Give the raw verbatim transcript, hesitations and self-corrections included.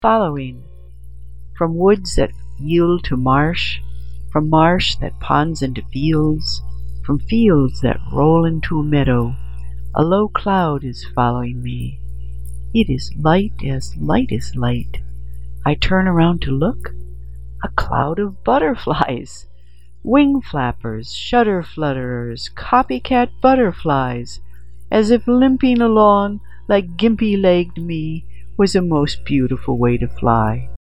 following. From woods that yield to marsh, from marsh that ponds into fields, from fields that roll into a meadow, a low cloud is following me. It is light as light is light. I turn around to look. A cloud of butterflies, wing flappers, shutter flutterers, copycat butterflies, as if limping along like gimpy-legged me was a most beautiful way to fly.